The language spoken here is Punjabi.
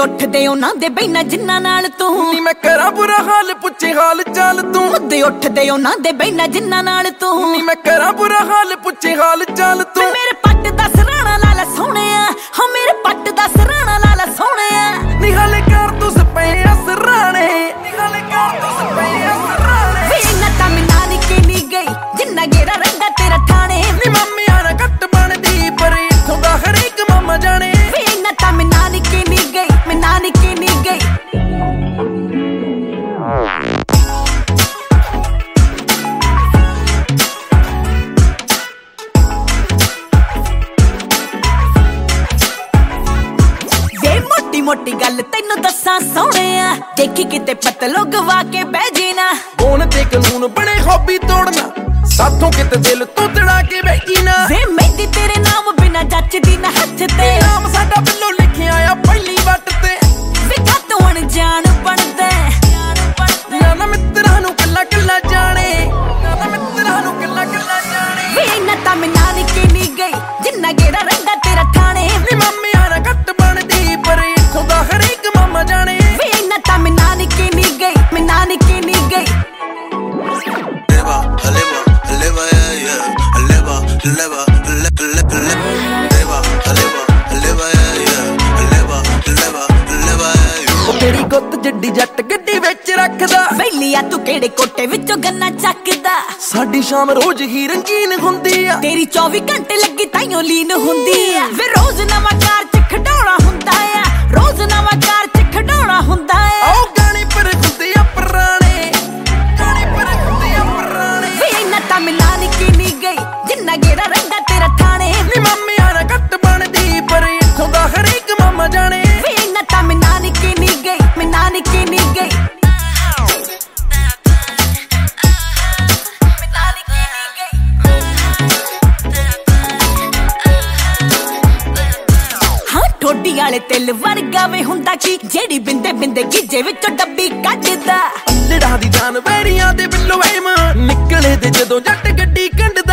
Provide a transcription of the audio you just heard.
ਉੱਠਦੇ ਉਹਨਾਂ ਦੇ ਬੈਨਾ ਜਿੰਨਾ ਨਾਲ ਤੂੰ ਨੀ ਮੈਂ ਕਰਾਂ ਬੁਰਾ ਹਾਲ ਪੁੱਛੇ ਹਾਲ ਚਾਲ ਤੂੰ ਮੁੱਦੇ ਉੱਠਦੇ ਉਹਨਾਂ ਦੇ ਬੈਨਾ ਜਿੰਨਾ ਨਾਲ ਤੂੰ ਨੀ ਮੈਂ ਕਰਾਂ ਬੁਰਾ ਹਾਲ ਪੁੱਛੇ ਹਾਲ ਚਾਲ ਤੂੰ ਮੇਰੇ ਪੱਟ ਦਾ ਸਰਾਣਾ ਲਾਲਾ ਸੋਹਣਿਆ ਹਾਂ ਮੇਰੇ ਪੱਟ ਦਾ ਸਰਾਣਾ ਲਾਲਾ ਸੋਹਣਿਆ ਨੀ ਹਾਲੇ ਕਰ ਤੂੰ ਸਪਿਆ ਸਰਾਣੇ ਨੀ ਹਾਲੇ ਕਰ ਤੂੰ ਸਪਿਆ ਸਰਾਣੇ ਵੇ ਇੰਨਾ ਤਾਂ ਮੈਂ ਨਾਨਕੇ ਨਹੀਂ ਗਈ ਜਿੰਨਾ ਗੇੜਾ ਰਹਿੰਦਾ ਤੇਰਾ ਠਾਣੇ ਨੀ ਮੰਮੀਆਂ ਨਾ ਘੱਟ ਬਣਦੀ ਪਰ ਇੱਥੋਂ ਦਾ ਹਰੇਕ ਮਾਮਾ ਜਾਣੇ ਵੇ ਇੰਨਾ ਤਾਂ ਮੈਂ ਨਾਨਕੇ ਨਹੀਂ ਗਈ ਮੈਂ ਨਾਨਕੇ ਨਹੀਂ ਗਈ ਮੋਟੀ ਗੱਲ ਤੈਨੂੰ ਦੱਸਾਂ ਸੋਹਣਿਆ ਦੇਖੀ ਕਿਤੇ ਪਤਲੋ ਗਵਾ ਕੇ ਬਹਿ ਜੀਨਾ ਕੌਣ ਤੇ ਕਾਨੂੰਨ ਬਣੇ ਹੌਬੀ ਤੋੜਨਾ ਸਾਥੋਂ ਕਿਤੇ ਦਿਲ ਤੋਂ ਤੜਾ ਕੇ ਬੈਠੀ ਨਾ ਵੇ ਮਹਿੰਦੀ ਤੇਰੇ ਨਾਮ ਬਿਨਾ ਜੱਚਦੀ ਨਾ ਹੱਥ ਤੇ ਨਾਮ ਸਾਡਾ ਬਿੱਲੋ ਲਿਖਿਆ ਆ ਪਹਿਲੀ ਵੱਟ ਤੇ ਵੇ ਤੂੰ ਅਣਜਾਣ ਬਣਦਾ ਨਾ ਮਿੱਤਰਾਂ ਨੂੰ ਕੱਲਾ ਕੱਲਾ ਜਾਣੇ ਨਾ ਮਿੱਤਰਾਂ ਨੂੰ ਕੱਲਾ ਕੱਲਾ ਜਾਣੇ ਵੇ ਇੰਨਾ ਤਾਂ ਮੈਂ ਨਾਨਕੇ ਨਹੀਂ ਗਈ ਜਿੰਨਾ ਗੇੜਾ ਰਹਿੰਦਾ ਤੇਰਾ ਠਾਣੇ ਨੀ ਮੰਮੀਆਂ ਨਾ ਘੱਟ ਬਣਦੀ ਪਰ ਇੱਥੋਂ ਦਾ ਹਰੇਕ ਮਾਮਾ ਜਾਣੇ ਵੇ ਇੰਨਾ ਤਾਂ ਮੈਂ ਨਾਨਕੇ ਨਹੀਂ ਗਈ ਮੈਂ ਨਾਨਕੇ ਨਹੀਂ ਗਈ ਤੇਰੀ ਗੁੱਤ ਜਿੱਡੀ ਜੱਟ ਗੱਡੀ ਵਿੱਚ ਰੱਖਦਾ ਵੈਲੀਆ ਤੂੰ ਕਿਹੜੇ ਕੋਟੇ ਵਿੱਚੋਂ ਗੰਨਾ ਚੱਕਦਾ ਸਾਡੀ ਸ਼ਾਮ ਰੋਜ਼ ਹੀ ਰੰਗੀਨ ਹੁੰਦੀ ਆ ਤੇਰੀ 24 ਘੰਟੇ ਲੱਗੀ ਤਾਈਓ ਲੀਨ ਹੁੰਦੀ ਆ ਵੇ ਰੋਜ਼ ਨਵਾਂ ਕਾਰ ਚ ਖਡਾਉਣਾ ਹੁੰਦਾ ਆ ਰੋਜ਼ ਨਵਾਂ ਕਾਰ ਚ ਖਡਾਉਣਾ ਹੁੰਦਾ ਆ ਉਹ ਗਾਣੇ ਪਰ ਹੁੰਦੇ ਆ ਪੁਰਾਣੇ ਗਾਣੇ ਪਰ ਹੁੰਦੇ ਆ ਪੁਰਾਣੇ ਵੇ ਇੰਨਾ ਤਾਂ ਮੈਂ ਨਾਨਕੇ ਨਹੀਂ ਗਈ ਜਿੰਨਾ ਗੇੜਾ ਰਹਿੰਦਾ ਤੇਰਾ ਠਾਣੇ ਨੀ ਮੰਮੀਆਂ ਨਾ ਘੱਟ ਬਣਦੀ ਪਰ ਇੱਥੋਂ ਦਾ ਹਰੇਕ ਮਾਮਾ ਜਾਣੇ ਵੇ ਇੰਨਾ ਤਾਂ ਮੈਂ ਨਾਨਕੇ ਨਹੀਂ ਗਈ ਮੈਂ ਨਾਨਕੇ ਨਹੀਂ ਗਈ ਠੋਡੀ ਵਾਲੇ ਤਿਲ ਵਰਗਾ ਵੇ ਹੁੰਦਾ ਕੀ ਜਿਹੜੀ ਬਿੰਦੇ ਬਿੰਦੇ ਗੀਜੇ ਵਿੱਚੋਂ ਡੱਬੀ ਕੱਢਦਾ ਲੜਾ ਦੀ ਜਾਨ ਵੈਰੀਆਂ ਦੇ ਬਿੱਲੋ ਐਮ ਨਿਕਲੇ ਤੇ ਜਦੋਂ ਜੱਟ ਗੱਡੀ ਕੰਢ